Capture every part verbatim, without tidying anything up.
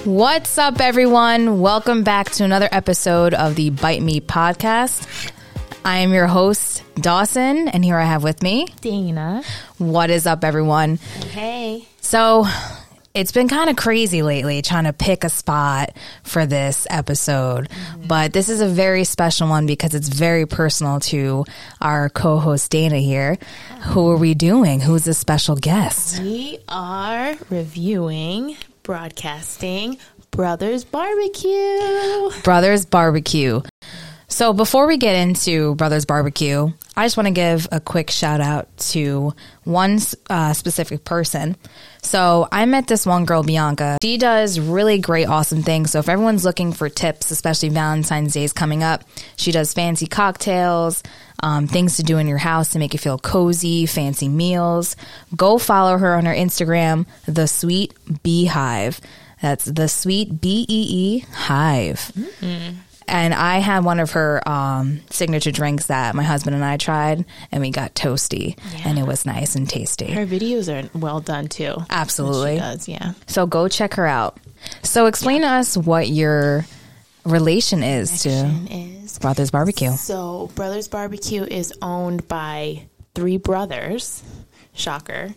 What's up, everyone? Welcome back to another episode of the Bite Me podcast. I am your host, Dawson, and here I have with me Dana. What is up, everyone? Hey. So it's been kind of crazy lately trying to pick a spot for this episode, mm-hmm. but this is a very special one because it's very personal to our co-host Dana here. Oh. Who are we doing? Who's the special guest? We are reviewing, broadcasting Brothers Barbecue. Brothers Barbecue. So before we get into Brothers Barbecue, I just want to give a quick shout out to one uh, specific person. So I met this one girl, Bianca. She does really great, awesome things. So if everyone's looking for tips, especially Valentine's Day is coming up, she does fancy cocktails, um, things to do in your house to make you feel cozy, fancy meals. Go follow her on her Instagram, The Sweet Beehive. That's The Sweet B E E Hive. Mm-hmm. And I had one of her um, signature drinks that my husband and I tried, and we got toasty, yeah. and it was nice and tasty. Her videos are well done, too. Absolutely. She does, yeah. So go check her out. So explain yeah. to us what your relation is Connection to is, Brothers Barbecue. So Brothers Barbecue is owned by three brothers. Shocker.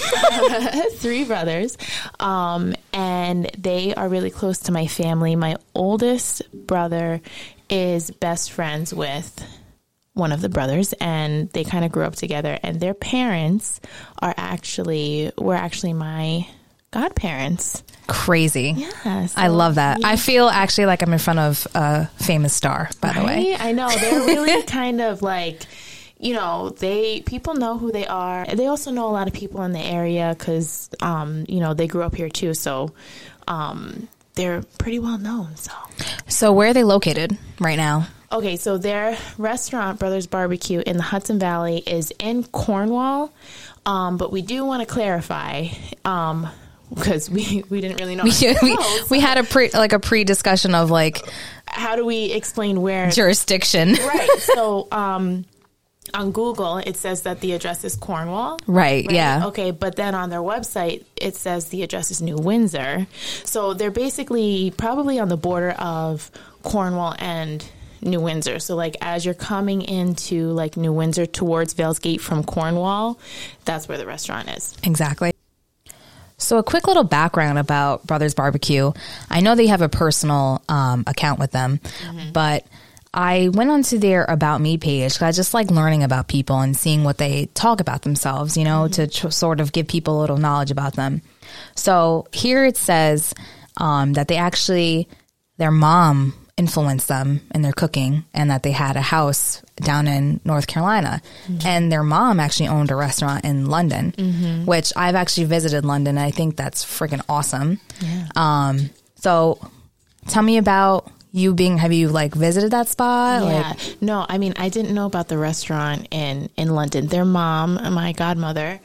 Three brothers. Um, and they are really close to my family. My oldest brother is best friends with one of the brothers, and they kind of grew up together. And their parents are actually, were actually my godparents. Crazy. Yeah. So, I love that. Yeah. I feel actually like I'm in front of a famous star, by right? the way. I know. They're really kind of like... You know, they people know who they are. They also know a lot of people in the area because, um, you know, they grew up here too. So um, they're pretty well known. So, so where are they located right now? Okay, so their restaurant, Brothers Barbecue, in the Hudson Valley is in Cornwall. Um, but we do want to clarify um, because we, we didn't really know. we, we, we had a pre like a pre discussion of like how do we explain where jurisdiction? Right. So. Um, On Google, it says that the address is Cornwall. Right, right, yeah. Okay, but then on their website, it says the address is New Windsor. So they're basically probably on the border of Cornwall and New Windsor. So, like, as you're coming into, like, New Windsor towards Vales Gate from Cornwall, that's where the restaurant is. Exactly. So a quick little background about Brothers Barbecue. I know they have a personal um, account with them, mm-hmm. but... I went onto their About Me page because I just like learning about people and seeing what they talk about themselves, you know, mm-hmm. to tr- sort of give people a little knowledge about them. So here it says um, that they actually, their mom influenced them in their cooking and that they had a house down in North Carolina. Mm-hmm. And their mom actually owned a restaurant in London, mm-hmm. which I've actually visited London. And I think that's freaking awesome. Yeah. Um, so tell me about... You being, have you like visited that spot? Yeah. Like, no, I mean, I didn't know about the restaurant in, in London. Their mom, my godmother,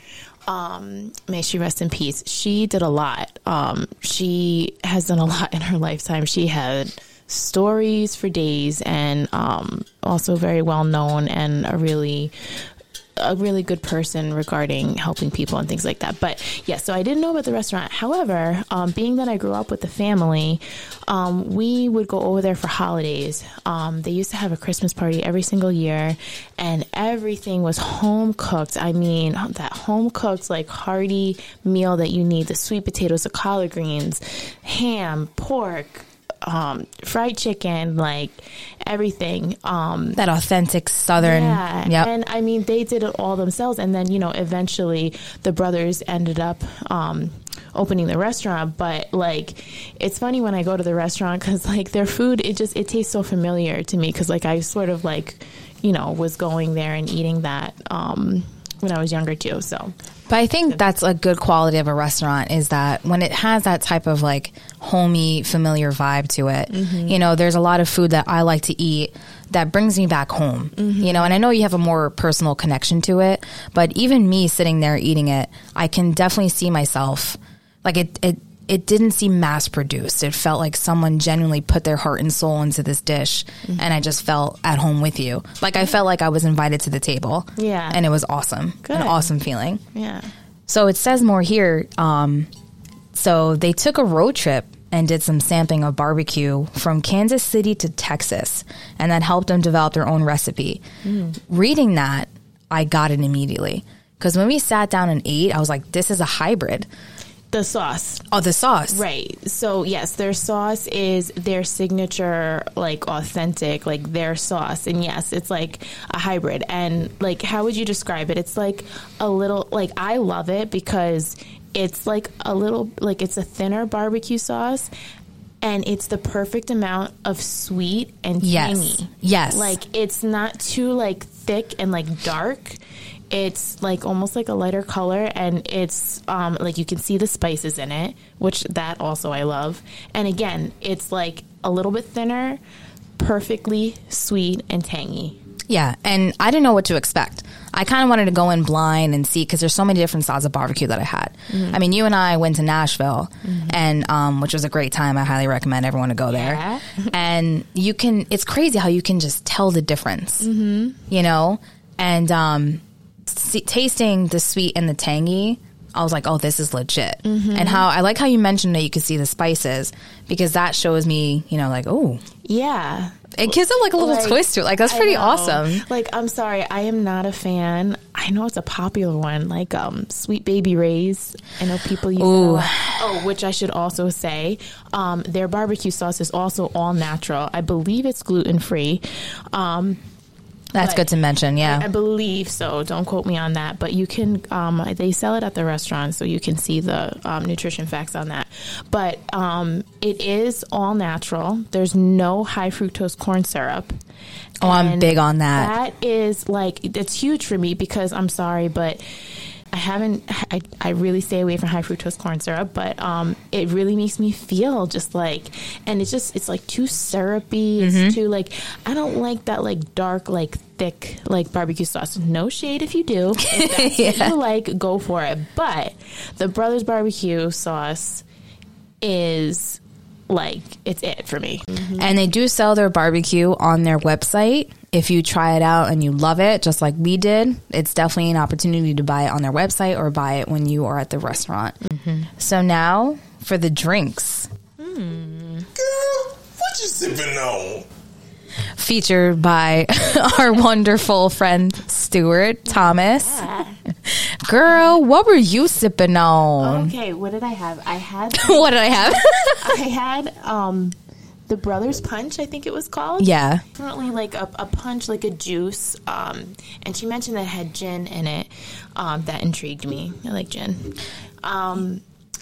um, may she rest in peace. She did a lot. Um, she has done a lot in her lifetime. She had stories for days and, um, also very well known and a really, a really good person regarding helping people and things like that. But yeah, so I didn't know about the restaurant. However, um, being that I grew up with the family, um, we would go over there for holidays. Um, they used to have a Christmas party every single year and everything was home cooked. I mean, that home cooked, like hearty meal that you need, the sweet potatoes, the collard greens, ham, pork, um, fried chicken, like everything. Um, that authentic Southern. Yeah. Yep. And I mean, they did it all themselves. And then, you know, eventually the brothers ended up, um, opening the restaurant. But like, it's funny when I go to the restaurant because like their food, it just, it tastes so familiar to me. Cause like I sort of like, you know, was going there and eating that, um, when I was younger too. So, but I think that's a good quality of a restaurant is that when it has that type of like homey, familiar vibe to it, mm-hmm. you know, there's a lot of food that I like to eat that brings me back home, mm-hmm. you know, and I know you have a more personal connection to it, but even me sitting there eating it, I can definitely see myself like it, it, it didn't seem mass produced. It felt like someone genuinely put their heart and soul into this dish, mm-hmm. and I just felt at home with you. Like I felt like I was invited to the table. Yeah. And it was awesome. Good. An awesome feeling. Yeah. So it says more here. Um, so they took a road trip and did some sampling of barbecue from Kansas City to Texas, and that helped them develop their own recipe. Mm. Reading that, I got it immediately. Because when we sat down and ate, I was like, this is a hybrid. The sauce. Oh, the sauce. Right. So, yes, their sauce is their signature, like, authentic, like, their sauce. And, yes, it's, like, a hybrid. And, like, how would you describe it? It's, like, a little, like, I love it because it's, like, a little, like, it's a thinner barbecue sauce. And it's the perfect amount of sweet and tangy. Yes. Yes. Like, it's not too, like, thick and, like, dark. It's like almost like a lighter color, and it's um, like you can see the spices in it, which that also I love. And again, it's like a little bit thinner, perfectly sweet and tangy. Yeah, and I didn't know what to expect. I kind of wanted to go in blind and see, because there's so many different styles of barbecue that I had. Mm-hmm. I mean, you and I went to Nashville, mm-hmm. and um, which was a great time. I highly recommend everyone to go there. Yeah. And you can, it's crazy how you can just tell the difference, mm-hmm. you know? And um, see, tasting the sweet and the tangy, I was like, oh, this is legit. Mm-hmm. And how I like how you mentioned that you could see the spices, because that shows me, you know, like, oh. Yeah. It gives it like a little like, twist to it. Like, that's pretty awesome. Like, I'm sorry, I am not a fan. I know it's a popular one, like um, Sweet Baby Ray's. I know people use Ooh. it. Oh, which I should also say, um, their barbecue sauce is also all natural. I believe it's gluten free. Um, That's good to mention, yeah. I, I believe so. Don't quote me on that. But you can, um, they sell it at the restaurant, so you can see the um, nutrition facts on that. But um, it is all natural. There's no high fructose corn syrup. Oh, and I'm big on that. That is like, it's huge for me, because I'm sorry, but I haven't, I, I really stay away from high fructose corn syrup, but um, it really makes me feel just like, and it's just, it's like too syrupy. It's mm-hmm. too like, I don't like that like dark, like thick, like barbecue sauce. No shade if you do. If that's yeah. what you like, go for it. But the Brothers Barbecue sauce is like, it's it for me. Mm-hmm. And they do sell their barbecue on their website. If you try it out and you love it, just like we did, it's definitely an opportunity to buy it on their website or buy it when you are at the restaurant. Mm-hmm. So now for the drinks. Mm. Girl, what you sipping on? Featured by our wonderful friend Stuart Thomas. Yeah. Girl, what were you sipping on? Okay, what did I have? I had... what did I have? I had... um. The Brothers Punch, I think it was called. Yeah. Definitely like a, a punch, like a juice. Um, and she mentioned that it had gin in it. Um, that intrigued me. I like gin. Um,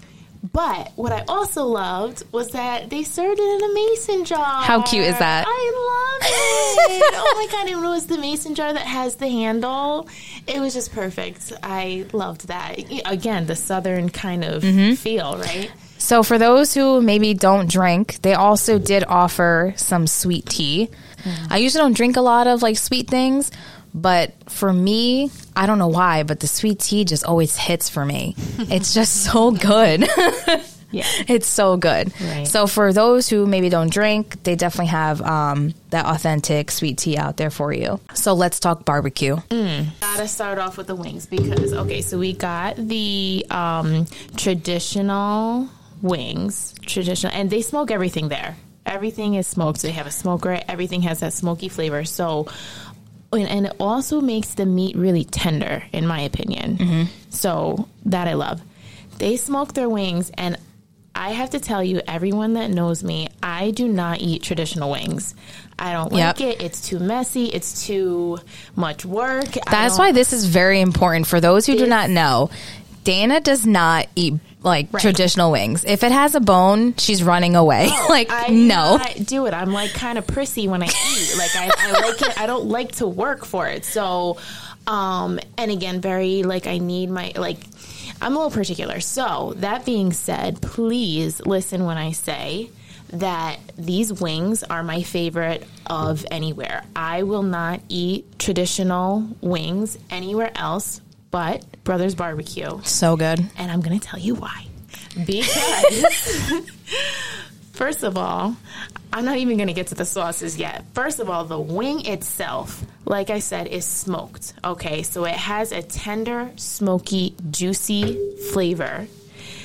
but what I also loved was that they served it in a mason jar. How cute is that? I love it. Oh my God. And it was the mason jar that has the handle. It was just perfect. I loved that. Again, the Southern kind of mm-hmm. feel, right? So for those who maybe don't drink, they also did offer some sweet tea. Mm. I usually don't drink a lot of like sweet things, but for me, I don't know why, but the sweet tea just always hits for me. It's just so good. Yeah, it's so good. Right. So for those who maybe don't drink, they definitely have um, that authentic sweet tea out there for you. So let's talk barbecue. Mm. Gotta start off with the wings because, okay, so we got the um, traditional wings, traditional, and they smoke everything there. Everything is smoked. So they have a smoker. Everything has that smoky flavor. So, and, and it also makes the meat really tender, in my opinion. Mm-hmm. So that I love. They smoke their wings, and I have to tell you, everyone that knows me, I do not eat traditional wings. I don't like yep. it. It's too messy. It's too much work. That's why this is very important for those who do not know. Dana does not eat like right. traditional wings. If it has a bone, she's running away. No, like I no, I do it. I'm like kind of prissy when I eat. Like I, I like it. I don't like to work for it. So, um, and again, very like I need my like. I'm a little particular. So that being said, please listen when I say that these wings are my favorite of anywhere. I will not eat traditional wings anywhere else but Brothers Barbecue. So good. And I'm going to tell you why. Because, first of all, I'm not even going to get to the sauces yet. First of all, the wing itself, like I said, is smoked. Okay, so it has a tender, smoky, juicy flavor.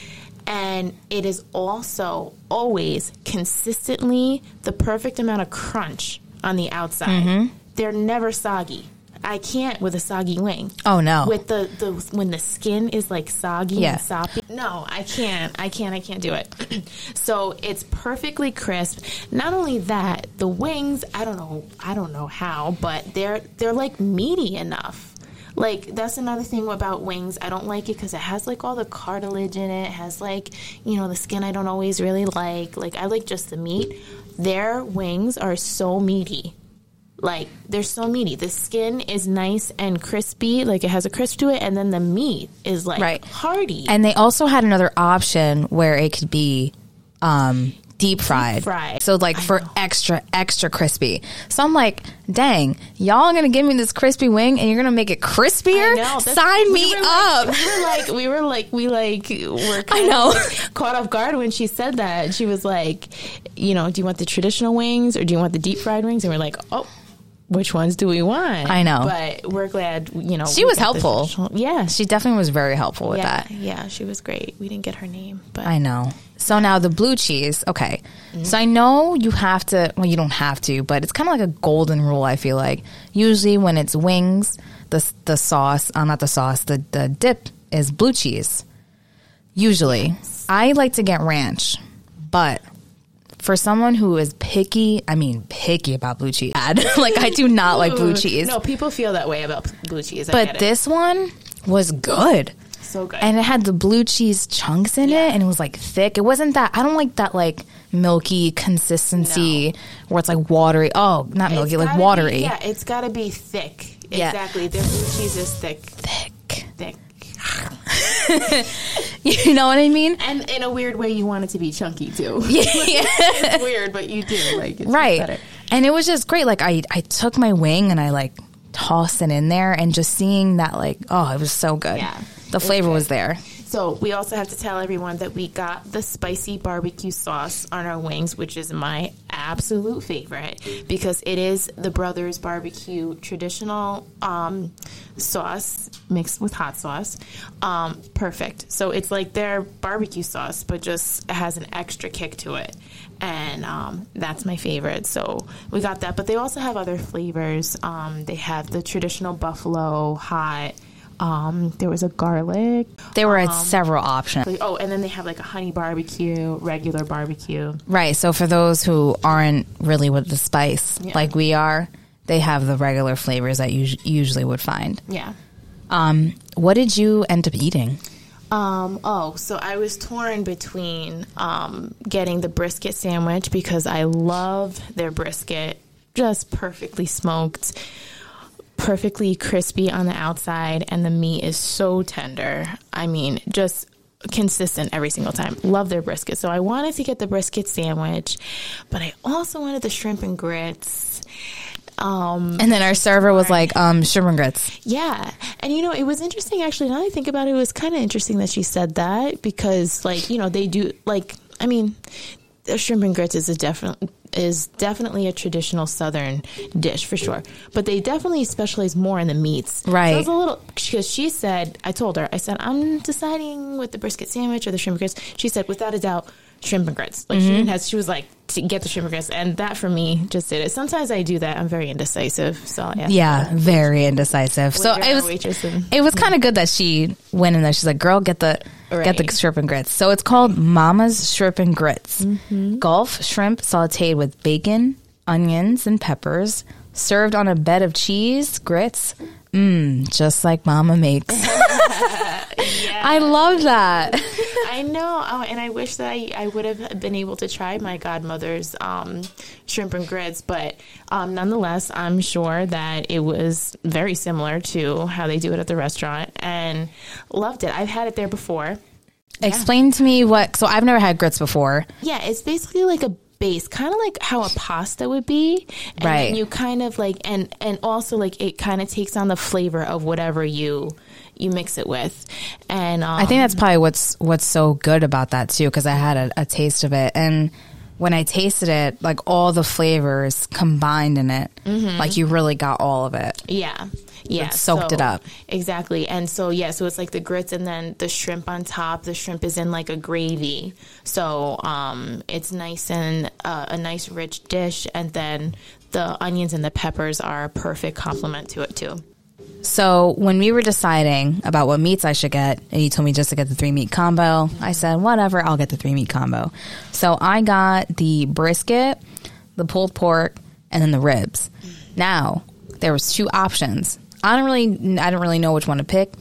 And it is also always consistently the perfect amount of crunch on the outside. Mm-hmm. They're never soggy. I can't with a soggy wing. Oh, no. With the, the when the skin is like soggy yeah. and soppy. No, I can't. I can't. I can't do it. So it's perfectly crisp. Not only that, the wings, I don't know, I don't know how, but they're they're like meaty enough. Like, that's another thing about wings. I don't like it because it has, like, all the cartilage in it. It has, like, you know, the skin I don't always really like. Like, I like just the meat. Their wings are so meaty. Like, they're so meaty. The skin is nice and crispy. Like, it has a crisp to it. And then the meat is, like, right. hearty. And they also had another option where it could be um, deep fried. Deep fried. So, like, I for know. extra, extra crispy. So, I'm like, dang, y'all going to give me this crispy wing and you're going to make it crispier? I know. That's- Sign we me were up. Like, we were like, we were like, we like, were kind I know. of like caught off guard when she said that. She was like, you know, do you want the traditional wings or do you want the deep fried wings? And we're like, oh. Which ones do we want? I know. But we're glad, you know. She we was got the helpful. traditional- Yeah. She definitely was very helpful with yeah, that. Yeah, she was great. We didn't get her name, but I know. So now the blue cheese. Okay. Mm-hmm. So I know you have to, well, you don't have to, but it's kind of like a golden rule, I feel like. Usually when it's wings, the the sauce, uh, not the sauce, the, the dip is blue cheese. Usually. Yes. I like to get ranch, but for someone who is picky, I mean picky about blue cheese. Like, I do not like blue cheese. No, people feel that way about blue cheese. I but get it. this one was good. So good. And it had the blue cheese chunks in Yeah. it, and it was, like, thick. It wasn't that, I don't like that, like, milky consistency No. where it's, like, watery. Oh, not milky, It's like, gotta watery. Be, yeah, it's got to be thick. Yeah. Exactly. Their blue cheese is thick. Thick. Thick. You know what I mean? And in a weird way, you want it to be chunky, too. Yeah. It's weird, but you do. Like, it's Right. better. And it was just great. Like, I, I took my wing and I, like, tossed it in there, and just seeing that, like, oh, it was so good. Yeah. The flavor Okay. was there. So we also have to tell everyone that we got the spicy barbecue sauce on our wings, which is my absolute favorite because it is the Brothers Barbecue traditional um, sauce mixed with hot sauce. Um, perfect. So it's like their barbecue sauce, but just has an extra kick to it. And um, that's my favorite. So we got that. But they also have other flavors. Um, they have the traditional buffalo hot. Um, there was a garlic. There were um, several options. Oh, and then they have like a honey barbecue, regular barbecue. Right. So for those who aren't really with the spice Yeah. like we are, they have the regular flavors that you us- usually would find. Yeah. Um, what did you end up eating? Um, oh, so I was torn between um, getting the brisket sandwich because I love their brisket, just perfectly smoked, perfectly crispy on the outside, and the meat is so tender. I mean, just consistent every single time. Love their brisket. So I wanted to get the brisket sandwich, but I also wanted the shrimp and grits. Um, And then our server was like, um, shrimp and grits. yeah. And, you know, it was interesting, actually. Now that I think about it, it was kind of interesting that she said that because, like, you know, they do, like, I mean, the shrimp and grits is a definite is definitely a traditional Southern dish for sure. But they definitely specialize more in the meats. Right. So it was a little, because she said, I told her, I said, I'm deciding with the brisket sandwich or the shrimp and grits. She said, without a doubt, shrimp and grits. Like, mm-hmm. she didn't have, she was like, to get the shrimp and grits. And that for me just did it. Sometimes I do that. I'm very indecisive. So I'll ask Yeah, her. very indecisive. So Waiter it or was waitress and- it was kind of good that she went in there. She's like, "Girl, get the get the Right. shrimp and grits." So it's called Mama's Shrimp and Grits. Mm-hmm. Gulf shrimp sautéed with bacon, onions, and peppers, served on a bed of cheese, grits. Mmm, just like Mama makes. I love that. I know, oh, and I wish that I, I would have been able to try my godmother's um, shrimp and grits, but um, nonetheless, I'm sure that it was very similar to how they do it at the restaurant, and loved it. I've had it there before. Explain to me what. So I've never had grits before. Yeah, it's basically like a base, kind of like how a pasta would be, and Right. then you kind of like, and and also like it kind of takes on the flavor of whatever you you mix it with, and um, I think that's probably what's what's so good about that too, because I had a, a taste of it, and when I tasted it, like all the flavors combined in it, mm-hmm. like you really got all of it. Yeah. Yeah. It soaked so, it up. Exactly. And so, yeah, so it's like the grits and then the shrimp on top. The shrimp is in like a gravy. So um, it's nice and uh, a nice rich dish. And then the onions and the peppers are a perfect complement to it too. So when we were deciding about what meats I should get, and you told me just to get the three meat combo, I said, whatever, I'll get the three meat combo. So I got the brisket, the pulled pork, and then the ribs. Now, there was two options. I don't really, I didn't really know which one to pick.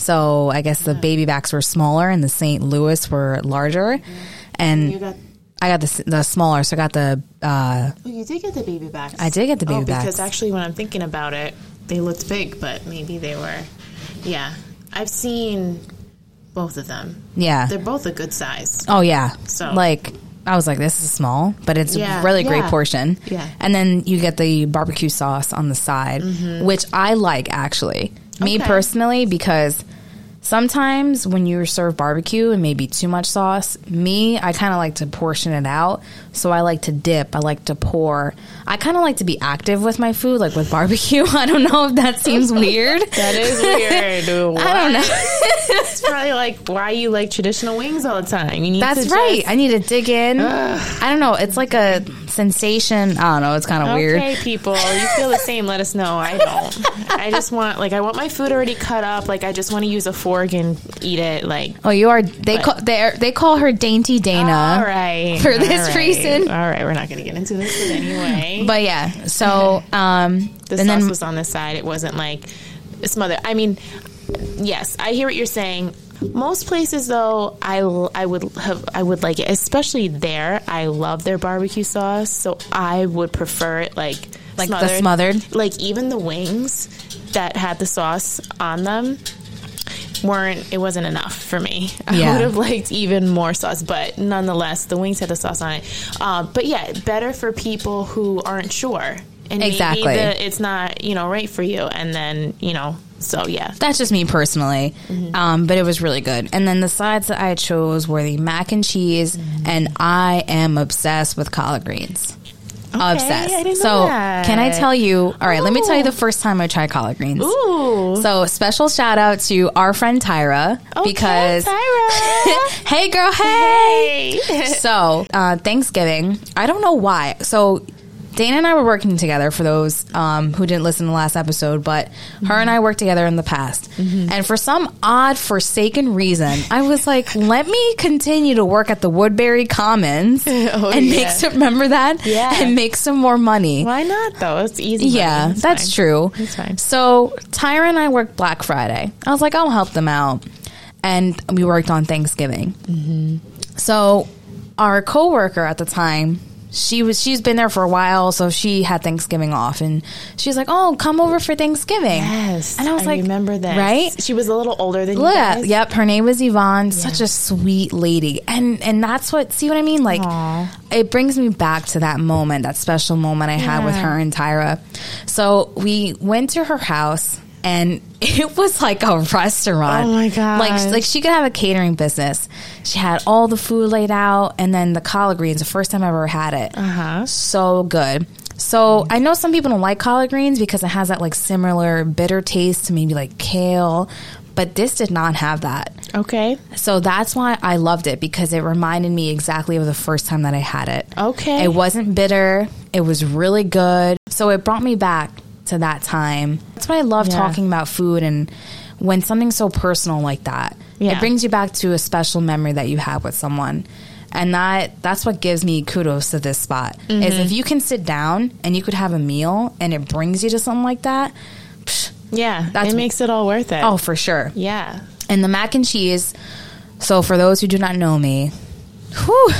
So I guess the baby backs were smaller and the Saint Louis were larger. And You got- I got the, the smaller, so I got the... Uh, Oh, you did get the baby backs. I did get the baby oh, because backs. actually when I'm thinking about it, they looked big, but maybe they were, yeah. I've seen both of them. yeah. They're both a good size. Oh, yeah. So- Like, I was like, this is small, but it's Yeah, a really great yeah. portion. Yeah. And then you get the barbecue sauce on the side, which I like, actually. Me Okay. personally, because sometimes when you serve barbecue and maybe too much sauce, me, I kind of like to portion it out. So I like to dip. I like to pour. I kind of like to be active with my food, like with barbecue. I don't know if that seems weird. That is weird. I don't know. It's probably like why you like traditional wings all the time. You need That's to right. just- I need to dig in. I don't know. It's like a sensation. I don't know. It's kind of weird. Okay, people, you feel the same. Let us know. I don't. I just want like I want my food already cut up. Like I just want to use a fork and eat it. Like Oh, you are. They But- call they they call her Dainty Dana. all right for all this right, reason. All right, we're not going to get into this, but anyway. But yeah. So um, the and sauce then was on the side. It wasn't like smothered. I mean, yes, I hear what you're saying. Most places, though, I, I would have I would like it, especially there. I love their barbecue sauce, so I would prefer it like Like the smothered? Like even the wings that had the sauce on them weren't. It wasn't enough for me. I Yeah. would have liked even more sauce, but nonetheless, the wings had the sauce on it. Uh, but yeah, better for people who aren't sure. And Exactly. maybe the, it's not, you know, right for you. And then, you know, so yeah. that's just me personally. Mm-hmm. Um, but it was really good. And then the sides that I chose were the mac and cheese, Mm-hmm. and I am obsessed with collard greens. Obsessed. I didn't so know that. can I tell you? All right, let me tell you Ooh. the first time I tried collard greens. Ooh. So special shout out to our friend Tyra Okay, because Tyra. hey girl, hey. Hey. So uh, Thanksgiving, I don't know why. So Dana and I were working together, for those um, who didn't listen to the last episode, but mm-hmm. her and I worked together in the past. Mm-hmm. And for some odd, forsaken reason, I was like, let me continue to work at the Woodbury Commons Oh, and yeah. make some, remember that? Yeah. And make some more money. Why not, though? It's easy. money. Yeah, It's that's fine. true. It's fine. So Tyra and I worked Black Friday. I was like, I'll help them out. And we worked on Thanksgiving. Mm-hmm. So our coworker at the time, she was she's been there for a while, so she had Thanksgiving off, and she's like, "Oh, come over for Thanksgiving." Yes. And I was like, remember that. right? She was a little older than Look, you guys. yep, her name was Yvonne. Such a sweet lady, and and that's what. See what I mean? Like, Aw. it brings me back to that moment, that special moment I had with Yeah. her and Tyra. So we went to her house, and it was like a restaurant. Oh, my gosh. Like, like she could have a catering business. She had all the food laid out, and then the collard greens. The first time I ever had it, Uh-huh. so good. So I know some people don't like collard greens because it has that like similar bitter taste to maybe like kale, but this did not have that. Okay. So that's why I loved it, because it reminded me exactly of the first time that I had it. Okay. It wasn't bitter. It was really good. So it brought me back to that time. That's why I love Yeah. talking about food, and when something's so personal like that, Yeah. it brings you back to a special memory that you have with someone. And that that's what gives me kudos to this spot. Mm-hmm. Is if you can sit down and you could have a meal and it brings you to something like that, psh, Yeah. That's- it makes it all worth it. oh, for sure. Yeah. And the mac and cheese, so for those who do not know me, whew,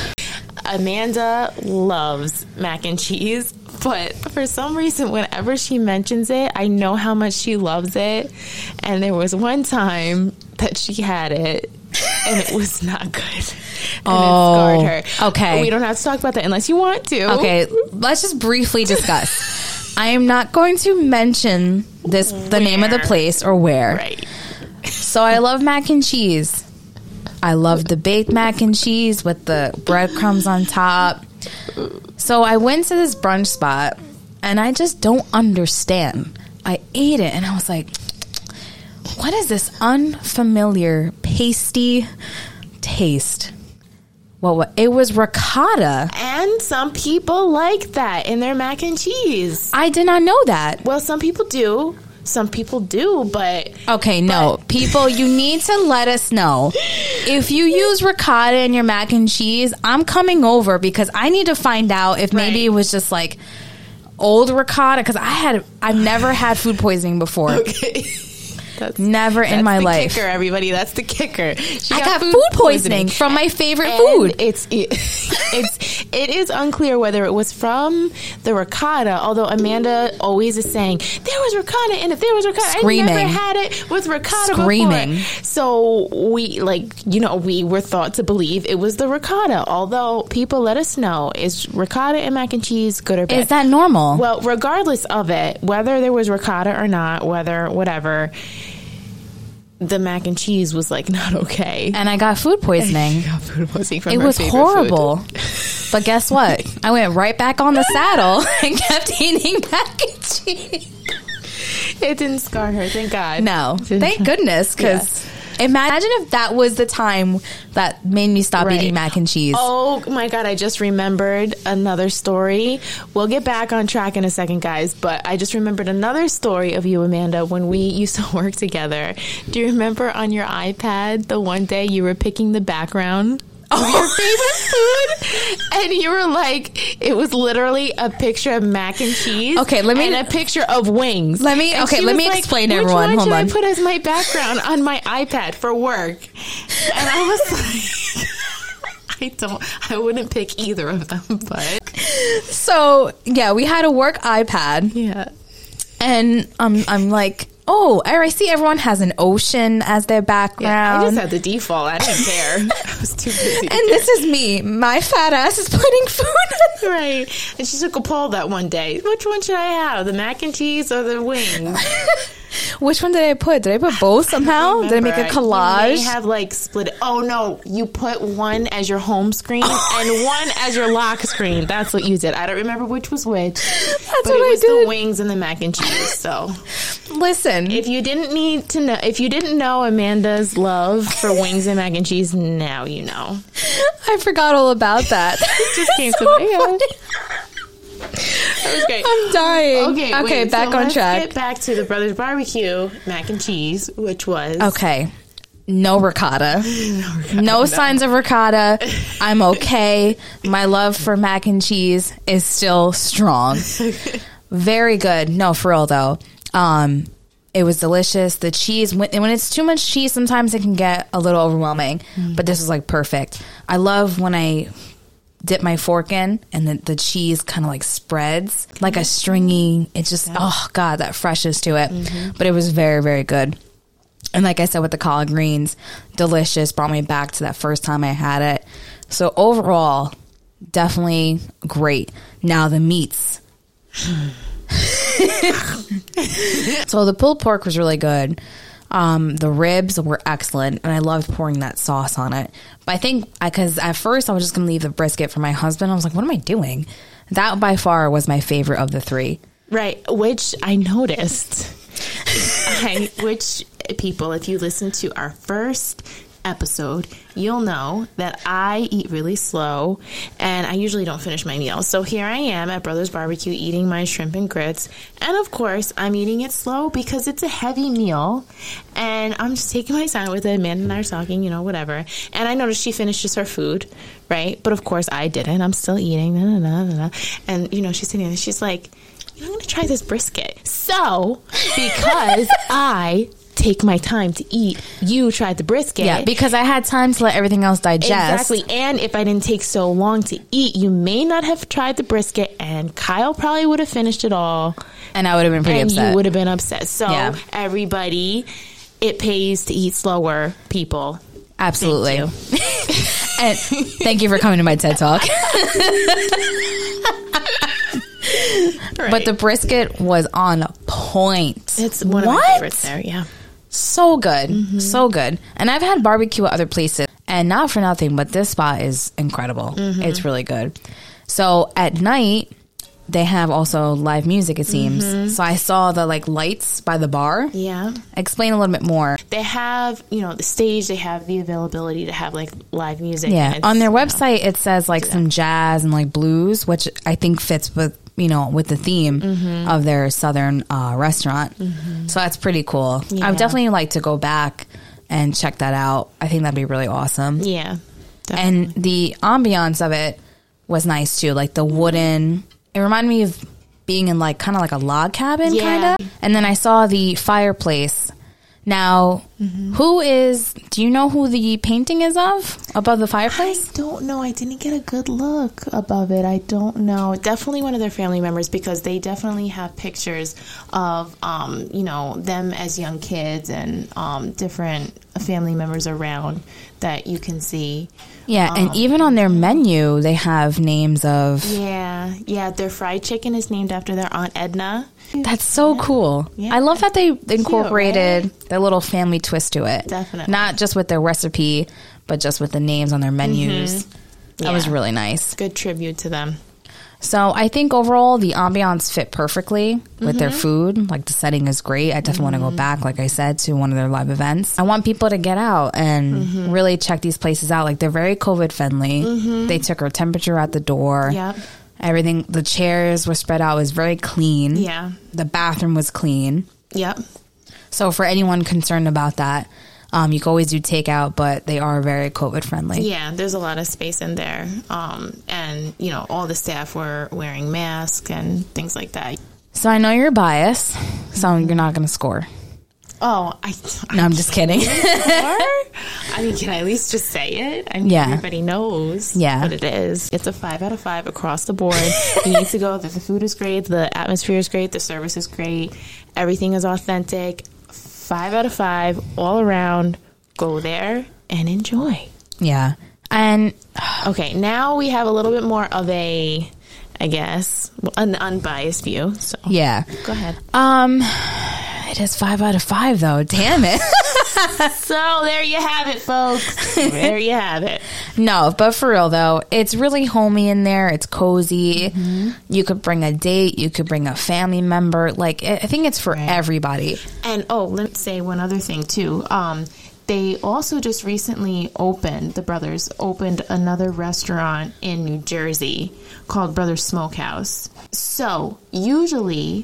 Amanda loves mac and cheese, but for some reason, whenever she mentions it, I know how much she loves it. And there was one time that she had it, and it was not good. And Oh, it scarred her. okay. We don't have to talk about that unless you want to. okay, let's just briefly discuss. I am not going to mention this, the name of the Where? place or where. Right. So I love mac and cheese. I love the baked mac and cheese with the breadcrumbs on top. So I went to this brunch spot, and I just don't understand. I ate it, and I was like, what is this unfamiliar pasty taste? Well, what? It was ricotta. And some people like that in their mac and cheese. I did not know that. Well, some people do. Some people do, but... Okay, no. But, people, you need to let us know. If you use ricotta in your mac and cheese, I'm coming over because I need to find out if maybe right. it was just like old ricotta, because I had, I've never had food poisoning before. Okay. That's, Never in that's my the life. Kicker, everybody. That's the kicker. She I got food, food poisoning, poisoning from my favorite and food. It's it, it's it is unclear whether it was from the ricotta. Although Amanda always is saying there was ricotta in it. There was ricotta. Screaming. I never had it with ricotta Screaming. before. So we like you know we were thought to believe it was the ricotta. Although people let us know, is ricotta and mac and cheese good or bad? Is that normal? Well, regardless of it, whether there was ricotta or not, whether whatever. The mac and cheese was like not okay, and I got food poisoning. got food poisoning from it was horrible. Food. But guess what? I went right back on the saddle and kept eating mac and cheese. It didn't scar her, thank God. No, thank goodness, because yeah. imagine if that was the time that made me stop right. eating mac and cheese. Oh my God, I just remembered another story. We'll get back on track in a second, guys, but I just remembered another story of you, Amanda, when we used to work together. Do you remember on your iPad the one day you were picking the background of your favorite food, and you were like, it was literally a picture of mac and cheese. Okay, let me and a picture of wings. Let me and okay, let me like, explain, which everyone. one Hold should on. I put as my background on my iPad for work? And I was like, I don't. I wouldn't pick either of them, but so yeah, we had a work iPad. Yeah, and I'm I'm like. Oh, I see everyone has an ocean as their background. Yeah, I just had the default. I didn't care. I was too busy. And this is me. My fat ass is putting food. Right. And she took a poll that one day. Which one should I have? The mac and cheese or the wings? Which one did I put? Did I put both somehow? Did I make a collage? You may have like split it. Oh no, you put one as your home screen and one as your lock screen. That's what you did. I don't remember which was which. That's but what it I was did. The wings and the mac and cheese. So listen, if you didn't need to know, if you didn't know Amanda's love for wings and mac and cheese, now you know. I forgot all about that. It just came so to me. That was great. I'm dying. Okay, okay, wait, back so on let's track. Get back to the Brothers Barbecue mac and cheese, which was okay. No ricotta. no, ricotta, no no signs of ricotta. I'm okay. My love for mac and cheese is still strong. Very good. No, for real though. Um, it was delicious. The cheese, when, when it's too much cheese, sometimes it can get a little overwhelming. Mm. But this was like perfect. I love when I dip my fork in and the, the cheese kind of like spreads like a stringy, it's just, yeah. oh God, that freshness to it. Mm-hmm. But it was very, very good. And like I said, with the collard greens, delicious, brought me back to that first time I had it. So overall, definitely great. Now the meats. So the pulled pork was really good. Um, the ribs were excellent, and I loved pouring that sauce on it. But I think, because at first I was just going to leave the brisket for my husband. I was like, what am I doing? That by far was my favorite of the three. Right, which I noticed. I, which people, if you listen to our first episode, you'll know that I eat really slow and I usually don't finish my meal. So here I am at Brothers Barbecue eating my shrimp and grits, and of course I'm eating it slow because it's a heavy meal and I'm just taking my time with it. Amanda and I are talking, you know, whatever, and I noticed she finishes her food, right? But of course I didn't. I'm still eating, nah, nah, nah, nah. And you know, she's sitting there and she's like, I'm going to try this brisket. So because I take my time to eat, you tried the brisket. Yeah, because I had time to let everything else digest. Exactly. And if I didn't take so long to eat, you may not have tried the brisket, and Kyle probably would have finished it all. And I would have been pretty and upset. You would have been upset. So yeah. Everybody, it pays to eat slower, people. Absolutely. Thank and thank you for coming to my TED Talk. Right. But the brisket was on point. It's one what? of my favorites there, yeah. So good. Mm-hmm. So good. And I've had barbecue at other places, And not for nothing, but this spot is incredible. Mm-hmm. It's really good. So at night, they have also live music, it seems. Mm-hmm. So I saw the like lights by the bar. Yeah. Explain a little bit more. They have, you know, the stage. They have the availability to have like live music. Yeah. On their website, know, it says like some jazz and like blues, which I think fits with, you know, with the theme mm-hmm. of their southern uh, restaurant. Mm-hmm. So that's pretty cool. Yeah. I would definitely like to go back and check that out. I think that'd be really awesome. Yeah. Definitely. And the ambiance of it was nice too. Like the wooden, it reminded me of being in like kind of like a log cabin yeah. kind of. And then I saw the fireplace. Now, mm-hmm. who is, do you know who the painting is of above the fireplace? I don't know. I didn't get a good look above it. I don't know. Definitely one of their family members, because they definitely have pictures of, um, you know, them as young kids and um, different family members around that you can see. Yeah, and um, even on their menu, they have names of... Yeah, yeah. Their fried chicken is named after their Aunt Edna. That's so yeah. cool. Yeah. I love that they incorporated Cute, right? their little family twist to it. Definitely. Not just with their recipe, but just with the names on their menus. Mm-hmm. That yeah. was really nice. Good tribute to them. So I think overall the ambiance fit perfectly with mm-hmm. their food. Like the setting is great. I definitely mm-hmm. want to go back, like I said, to one of their live events. I want people to get out and mm-hmm. really check these places out. Like they're very COVID friendly. Mm-hmm. They took our temperature at the door. Yep. Everything, the chairs were spread out. It was very clean. Yeah. The bathroom was clean. Yep. So for anyone concerned about that, Um, you can always do takeout, but they are very COVID friendly. Yeah, there's a lot of space in there. Um, and, you know, all the staff were wearing masks and things like that. So I know you're biased, so you're not going to score. Oh, I... No, I'm just kidding. I mean, can I at least just say it? I mean, yeah. everybody knows yeah. what it is. It's a five out of five across the board. You need to go. The food is great. The atmosphere is great. The service is great. Everything is authentic. Five out of five, all around. Go there and enjoy. Yeah. And okay, now we have a little bit more of a, I guess, an unbiased view. So yeah. Go ahead. Um, it is five out of five, though. Damn it. So there you have it, folks. There you have it. No, but for real, though, it's really homey in there. It's cozy. Mm-hmm. You could bring a date. You could bring a family member. Like, I think it's for right. everybody. And, oh, let me say one other thing, too. Um, they also just recently opened, the brothers opened another restaurant in New Jersey called Brothers Smokehouse. So, usually...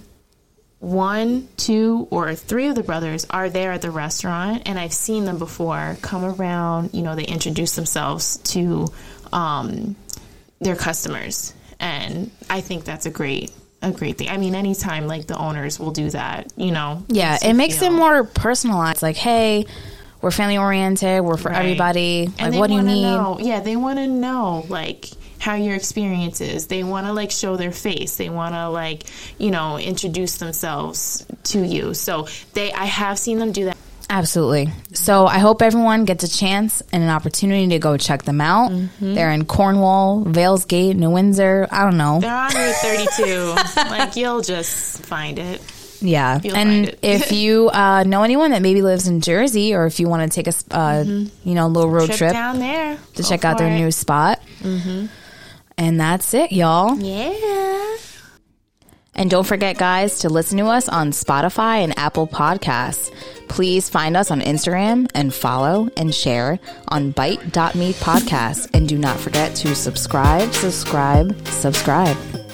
one, two, or three of the brothers are there at the restaurant, and I've seen them before come around. You know, they introduce themselves to um, their customers, and I think that's a great, a great thing. I mean, anytime like the owners will do that, you know. Yeah, it makes feel, it more personalized. Like, hey, we're family oriented. We're for right. everybody. Like, what do you need? Know, yeah, they want to know like. How your experience is. They want to like show their face. They want to like, you know, introduce themselves to you. So they, I have seen them do that. Absolutely. So I hope everyone gets a chance and an opportunity to go check them out. Mm-hmm. They're in Cornwall, Vales Gate, New Windsor. I don't know. They're on Route thirty-two. Like you'll just find it. Yeah. You'll and if you uh, know anyone that maybe lives in Jersey, or if you want to take a, uh, mm-hmm. you know, little road trip, trip down there to go check out their it. new spot. Mm-hmm. And that's it, y'all. Yeah. And don't forget, guys, to listen to us on Spotify and Apple Podcasts. Please find us on Instagram and follow and share on bite dot me podcast. And do not forget to subscribe, subscribe, subscribe.